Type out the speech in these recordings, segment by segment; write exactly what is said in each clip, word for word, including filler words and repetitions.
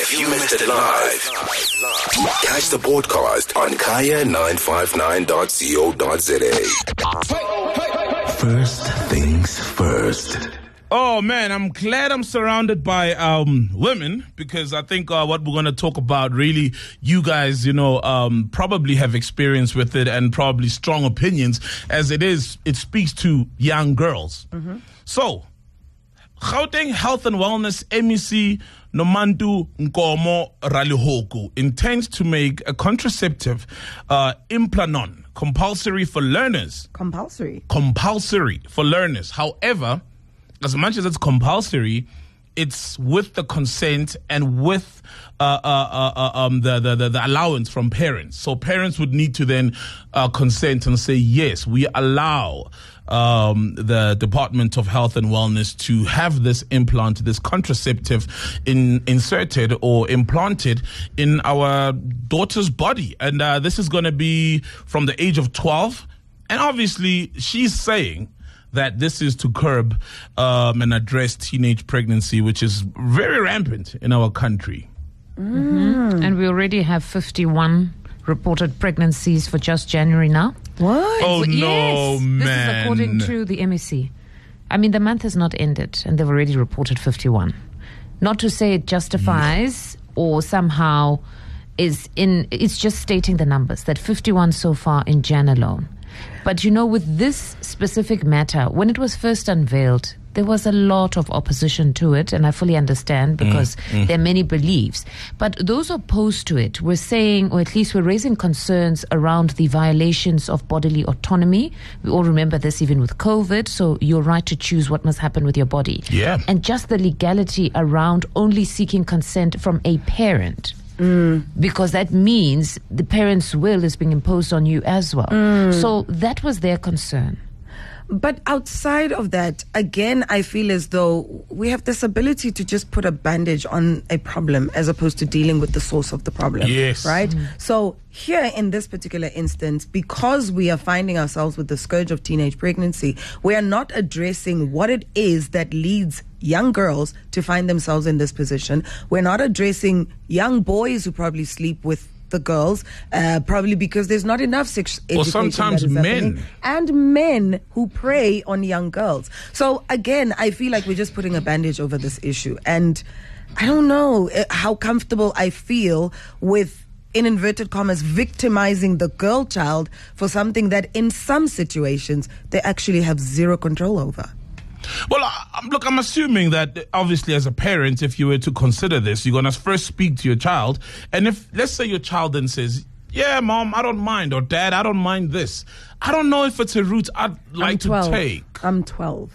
If you missed it live, catch the podcast on kaya nine five nine dot co dot za. First things first. Oh man, I'm glad I'm surrounded by um, women, because I think uh, what we're going to talk about, really, you guys, you know, um, probably have experience with it and probably strong opinions, as it is, it speaks to young girls. Mm-hmm. So, Gauteng Health and Wellness M E C Nomantu Nkomo Ralihoku intends to make a contraceptive uh, Implanon compulsory for learners. Compulsory? Compulsory for learners. However, as much as it's compulsory, it's with the consent and with uh, uh, uh, um, the, the, the allowance from parents. So parents would need to then uh, consent and say, yes, we allow um, the Department of Health and Wellness to have this implant, this contraceptive in, inserted or implanted in our daughter's body. And uh, this is going to be from the age of twelve. And obviously, she's saying that this is to curb um, and address teenage pregnancy, which is very rampant in our country. Mm-hmm. And we already have fifty-one reported pregnancies for just January now. What? Oh, yes, no, man. This is according to the M E C. I mean, the month has not ended, and they've already reported fifty-one. Not to say it justifies no. or somehow is in, it's just stating the numbers, that fifty-one so far in Jan alone. But, you know, with this specific matter, when it was first unveiled, there was a lot of opposition to it, and I fully understand, because mm, mm. there are many beliefs. But those opposed to it were saying, or at least were raising concerns around the violations of bodily autonomy. We all remember this even with COVID, so your right to choose what must happen with your body. Yeah. And just the legality around only seeking consent from a parent. Mm. Because that means the parent's will is being imposed on you as well. Mm. So that was their concern. But outside of that, again, I feel as though we have this ability to just put a bandage on a problem as opposed to dealing with the source of the problem. Yes. Right? Mm. So here in this particular instance, because we are finding ourselves with the scourge of teenage pregnancy, we are not addressing what it is that leads young girls to find themselves in this position. We're not addressing young boys who probably sleep with the girls, uh, probably because there's not enough sex education. Or sometimes men. And men who prey on young girls. So again, I feel like we're just putting a bandage over this issue. And I don't know how comfortable I feel with, in inverted commas, victimizing the girl child for something that in some situations they actually have zero control over. Well, uh, look, I'm assuming that obviously as a parent, if you were to consider this, you're going to first speak to your child. And if, let's say your child then says, yeah, mom, I don't mind, or dad, I don't mind this. I don't know if it's a route I'd like to take. I'm twelve.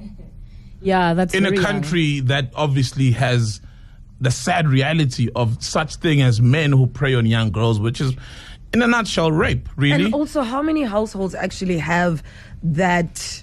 Yeah, that's in a very country young. that obviously has the sad reality of such thing as men who prey on young girls, which is, in a nutshell, rape, really. And also, how many households actually have that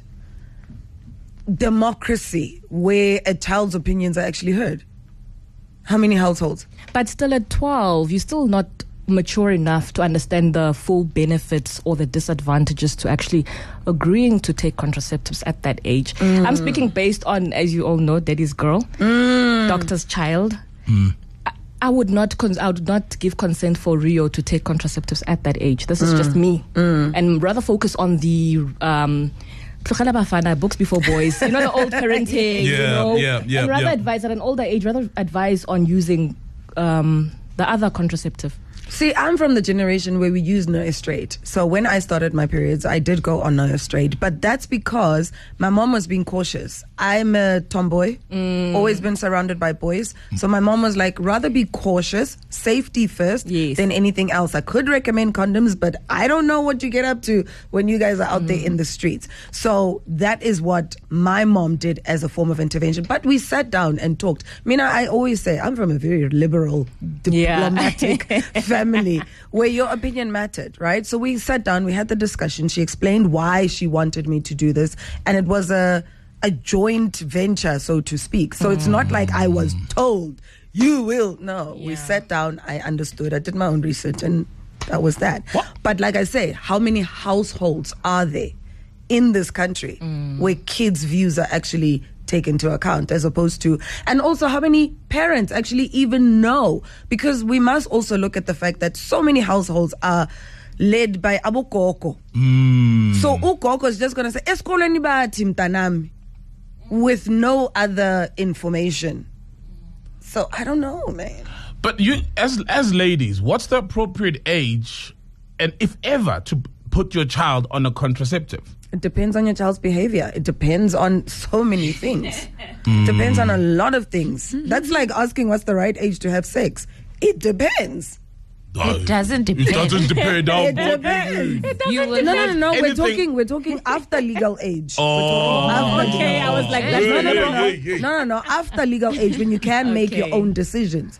democracy where a child's opinions are actually heard? How many households? But still at twelve, you're still not mature enough to understand the full benefits or the disadvantages to actually agreeing to take contraceptives at that age. Mm. I'm speaking based on, as you all know, daddy's girl, mm. doctor's child. Mm. I, I would not cons- I would not give consent for Rio to take contraceptives at that age. This is mm. just me. Mm. And rather focus on the um books before boys, you know, the old parenting, yeah, you know, yeah, yeah, and rather yeah. advise at an older age, rather advise on using um, the other contraceptive. See, I'm from the generation where we use Nerstraight. So when I started my periods, I did go on Nerstraight. But that's because my mom was being cautious. I'm a tomboy, mm. always been surrounded by boys. So my mom was like, rather be cautious, safety first, yes. than anything else. I could recommend condoms, but I don't know what you get up to when you guys are out mm. there in the streets. So that is what my mom did as a form of intervention. But we sat down and talked. Mina, I always say, I'm from a very liberal, diplomatic yeah. family. Family where your opinion mattered, right? So we sat down, we had the discussion. She explained why she wanted me to do this, and it was a a joint venture, so to speak. So mm. it's not like I was told you will. No, yeah. we sat down. I understood. I did my own research, and that was that. What? But like I say, how many households are there in this country mm. where kids' views are actually take into account as opposed to, and also how many parents actually even know, because we must also look at the fact that so many households are led by abokoko. Mm. So ukoko is just going to say, "Eskoleni bathi mtanami," with no other information. So I don't know, man. But you, as as ladies, what's the appropriate age, and if ever, to put your child on a contraceptive? It depends on your child's behavior. It depends on so many things. It depends on a lot of things. That's like asking what's the right age to have sex. It depends. It doesn't depend. It doesn't depend. It depends. You will No, no, no, no. We're Anything- talking. We're talking after legal age. Oh. After legal Okay, I was like, that's no, not no, a no, no, problem. no, no, no. After legal age, when you can make your Okay. own decisions.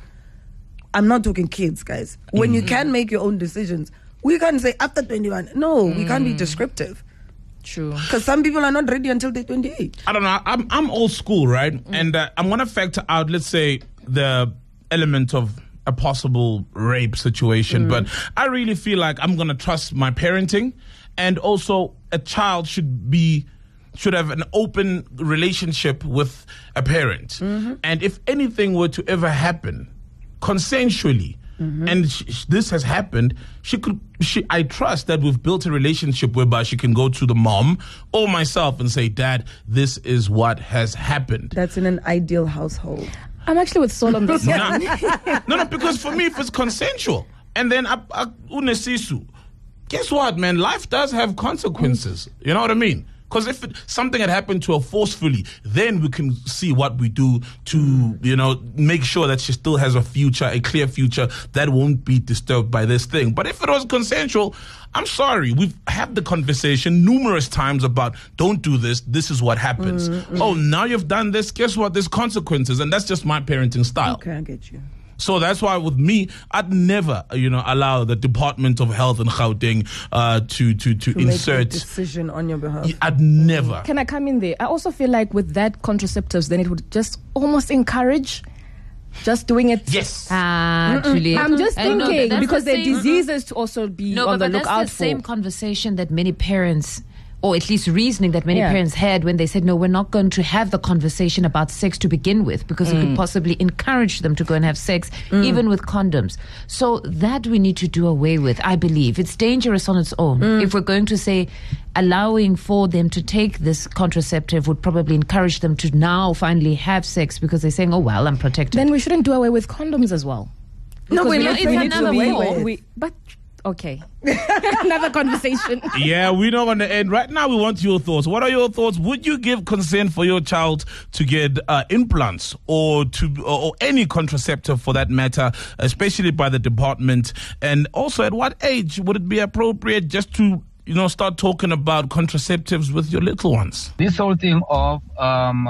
I'm not talking kids, guys. When you can make your own decisions, we can't say after twenty-one. No, we can't be descriptive. True. Because some people are not ready until they're twenty-eight. I don't know. I'm I'm old school, right? And uh, I'm gonna factor out, let's say, the element of a possible rape situation. But I really feel like I'm gonna trust my parenting, and also a child should be should have an open relationship with a parent. And if anything were to ever happen, consensually. And sh- sh- this has happened. She could. She. I trust that we've built a relationship whereby she can go to the mom or myself and say, "Dad, this is what has happened." That's in an ideal household. I'm actually with Sol on this. Nah. no, no, because for me, if it's consensual, and then I, I, unesisu, guess what, man? Life does have consequences. You know what I mean? Because if it, something had happened to her forcefully, then we can see what we do to, you know, make sure that she still has a future, a clear future that won't be disturbed by this thing. But if it was consensual, I'm sorry. We've had the conversation numerous times about don't do this. This is what happens. Mm-hmm. Oh, now you've done this. Guess what? There's consequences. And that's just my parenting style. Okay, I get you. So that's why with me, I'd never, you know, allow the Department of Health in Gauteng uh, to, to, to, To insert. make a decision on your behalf. I'd never. Can I come in there? I also feel like with that contraceptives, then it would just almost encourage just doing it. Yes. Ah, Julie. I'm just Uh, no, thinking that's because the there are same- diseases to also be No, on but, the but that's lookout the same for. conversation that many parents, or at least reasoning that many Yeah. parents had when they said, no, we're not going to have the conversation about sex to begin with, because it could possibly encourage them to go and have sex, even with condoms. So that we need to do away with, I believe. It's dangerous on its own. If we're going to say allowing for them to take this contraceptive would probably encourage them to now finally have sex because they're saying, oh, well, I'm protected. Then we shouldn't do away with condoms as well. No, Because we're we not need- doing we need to another be- way with. we- But okay, another conversation. Yeah, we're not going to end. Right now, we want your thoughts. What are your thoughts? Would you give consent for your child to get uh, implants or to or, or any contraceptive for that matter, especially by the department? And also, at what age would it be appropriate just to, you know, start talking about contraceptives with your little ones? This whole thing of um,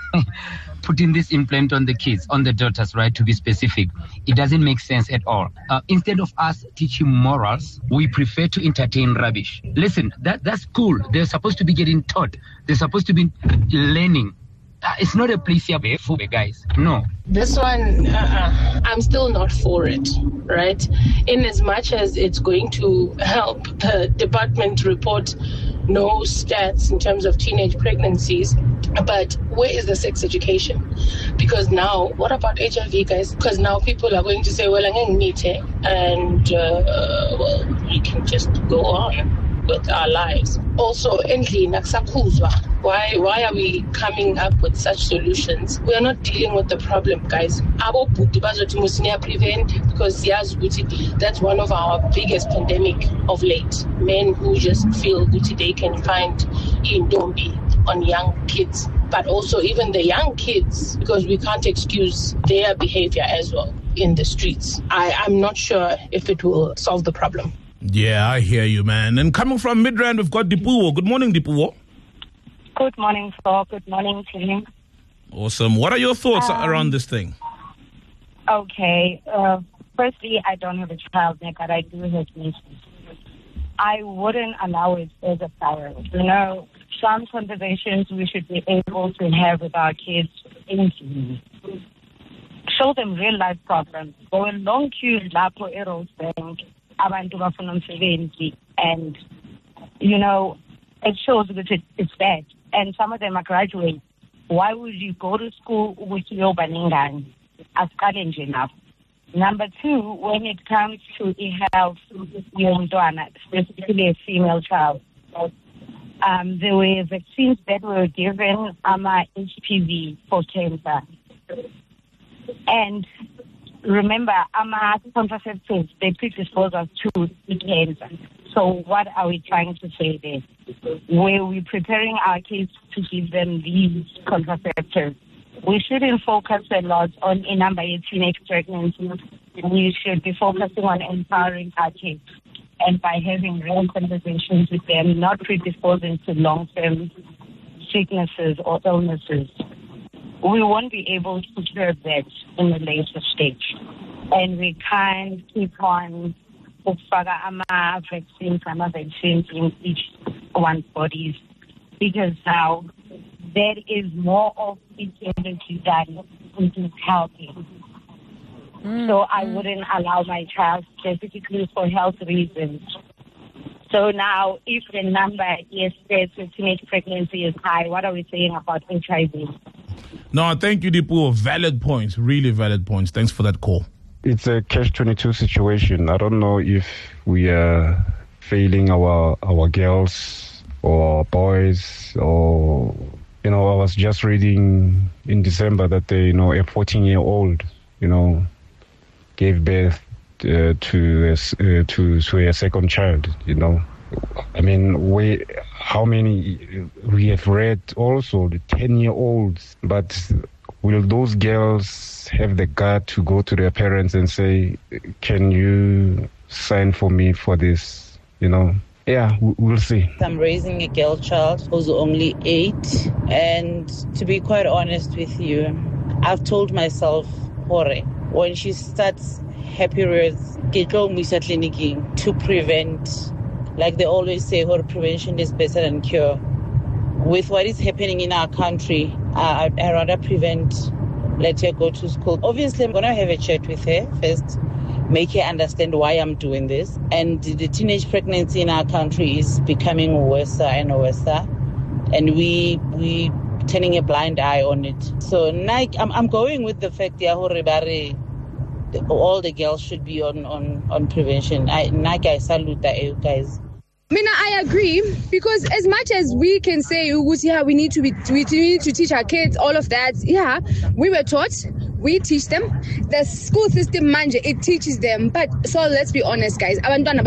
putting this implant on the kids, on the daughters, right, to be specific, it doesn't make sense at all. Uh, instead of us teaching morals, we prefer to entertain rubbish. Listen, that that's cool. They're supposed to be getting taught. They're supposed to be learning. Uh, it's not a place here for the guys. No. This one, uh, I'm still not for it, right? In as much as it's going to help the department report no stats in terms of teenage pregnancies, but where is the sex education? Because now, what about H I V, guys? Because now people are going to say, well, I'm going to meet it, and uh, well, we can just go on with our lives. Also, endly nakusakuzwa. Why why are we coming up with such solutions? We are not dealing with the problem, guys. Abo bhuti bazothi musiya prevent, because siyazi ukuthi that's one of our biggest pandemic of late. Men who just feel that they can find indombi on young kids, but also even the young kids, because we can't excuse their behavior as well in the streets. I, I'm not sure if it will solve the problem. Yeah, I hear you, man. And coming from Midrand, we've got Dipuo. Good morning, Dipuo. Good morning, sir. Good morning, team. Awesome. What are your thoughts Um, around this thing? Okay. Uh, firstly, I don't have a child, but I do have nieces. I wouldn't allow it as a child. You know, some conversations we should be able to have with our kids intimately. Show them real life problems. Go in long queues, lapho e-Rose Bank, abantu bafuna umsebenzi, and you know, it shows that it, it's bad. And some of them are graduates. Why would you go to school with your baningani? Asqale nje lapho. Number two, when it comes to the health yomntwana, specifically a female child, um, there were vaccines that were given um, H P V for cancer. And remember, um, contraceptives, they predispose us to cancer. So what are we trying to say there? Were we preparing our kids to give them these contraceptives? We shouldn't focus a lot on a number of teenage pregnancies. We should be focusing on empowering our kids and by having real conversations with them, not predisposing to long-term sicknesses or illnesses. We won't be able to curb that in the later stage. And we can't keep on ukufaka ama vaccines, ama vaccines in each one's bodies, because now there is more of it energy than it is healthy. Mm, so I mm. wouldn't allow my child, specifically for health reasons. So now, if the number is that teenage pregnancy is high, what are we saying about H I V? No, thank you, Dipu. Valid points, really valid points. Thanks for that call. It's a catch twenty-two situation. I don't know if we are failing our our girls or boys, or, you know, I was just reading in December that they, you know, a fourteen-year-old, you know, gave birth uh, to, a, uh, to to a second child, you know. I mean, we how many we have read also the ten-year-olds, but will those girls have the gut to go to their parents and say, can you sign for me for this, you know? Yeah, we'll see. I'm raising a girl child who's only eight, and to be quite honest with you, I've told myself, Hore, when she starts happy words, get clinic to prevent, like they always say, Hore, prevention is better than cure. With what is happening in our country, I, I'd rather prevent, let her go to school. Obviously, I'm going to have a chat with her first, make her understand why I'm doing this. And the teenage pregnancy in our country is becoming worse and worse. And we we turning a blind eye on it. So now I'm, I'm going with the fact that all the girls should be on, on, on prevention. I, I salute you guys. Mina, I agree, because as much as we can say, yeah, we need to be, we need to teach our kids all of that. Yeah, we were taught, we teach them. The school system, manje, it teaches them. But so let's be honest, guys.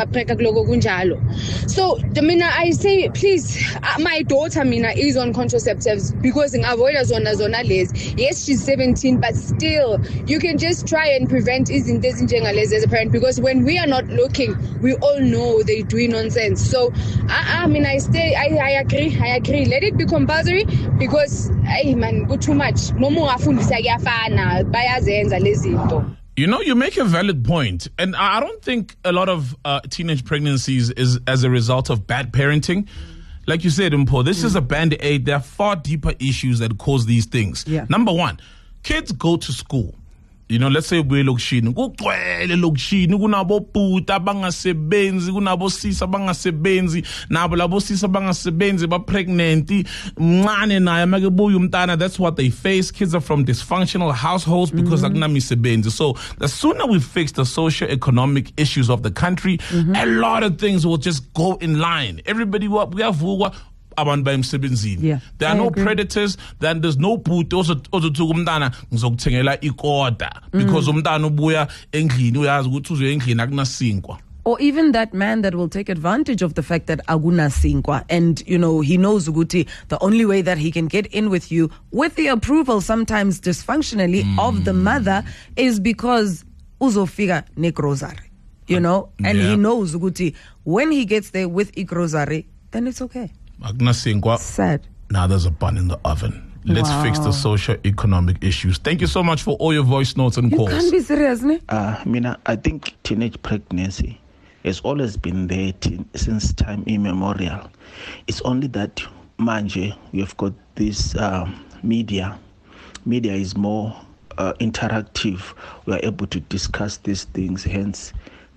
So, Mina, I say, please, my daughter, Mina, is on contraceptives because in avoid zona zona les. Yes, she's seventeen, but still, you can just try and prevent isn't this as a parent, because when we are not looking, we all know they're doing nonsense. So, I, I mean, I stay, I, I agree, I agree. Let it be compulsory, because, hey, man, go too much. No more afundisa yafana, bayazenza lezinto. You know, you make a valid point, and I don't think a lot of uh, teenage pregnancies is as a result of bad parenting. Like you said, Mpo, this mm. is a band-aid. There are far deeper issues that cause these things. Yeah. Number one, kids go to school. You know, let's say we're lokishini. Kugcwele lokishini, kunabo puta bangasebenzi, kunabo sisa bangasebenzi, nabo labo sisa bangasebenzi ba pregnant, mncane naye makebuya umntana. That's what they face. Kids are from dysfunctional households because mm-hmm. akunamisebenzi. So the sooner we fix the socio-economic issues of the country, mm-hmm. a lot of things will just go in line. Everybody will we have Yeah, there are I no agree. predators, then there's no put also also to umntana ngizokuthengela ikota because umntana ubuya endlini uyazi ukuthi uzoya endlini akunasinkwa. Or even that man that will take advantage of the fact that aguna sinkwa, and you know he knows Uguti, the only way that he can get in with you with the approval, sometimes dysfunctionally, mm. of the mother is because uzofika nekrozari, you know, and yeah. he knows Uguti, when he gets there with ikrozari, then it's okay. Sad. Now there's a bun in the oven. Let's Wow. fix the socio-economic issues. Thank you so much for all your voice notes and You calls. can't be serious, ne? Uh, Mina, I think teenage pregnancy has always been there t- since time immemorial. It's only that, manje, we've got this um, media. Media is more uh, interactive. We are able to discuss these things, hence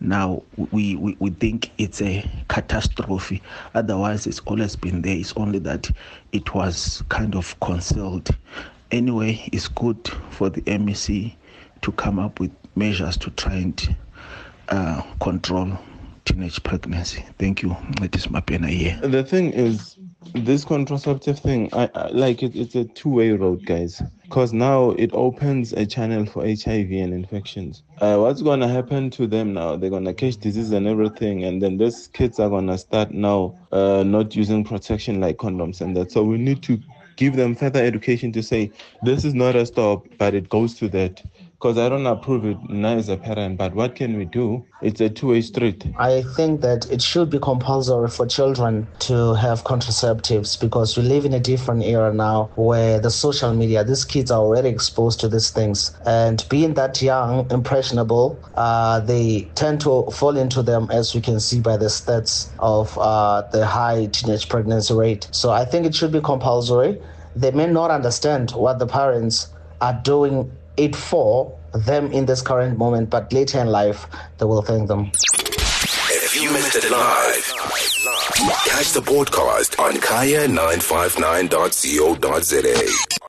now we, we, we think it's a catastrophe. Otherwise, it's always been there. It's only that it was kind of concealed. Anyway, it's good for the M E C to come up with measures to try and uh, control teenage pregnancy. Thank you. It is Mapena here. The thing is, this contraceptive thing, I, I like it. It's a two-way road, guys. Because now it opens a channel for H I V and infections. Uh, what's gonna happen to them now? They're gonna catch disease and everything, and then these kids are gonna start now uh, not using protection like condoms and that. So we need to give them further education to say this is not a stop, but it goes to that. Because I don't approve it now as a parent, but what can we do? It's a two-way street. I think that it should be compulsory for children to have contraceptives because we live in a different era now where the social media, these kids are already exposed to these things. And being that young, impressionable, uh, they tend to fall into them, as we can see by the stats of uh, the high teenage pregnancy rate. So I think it should be compulsory. They may not understand what the parents are doing it for them in this current moment, but later in life, they will thank them. If you missed it live, catch the podcast on kaya nine five nine dot co dot za.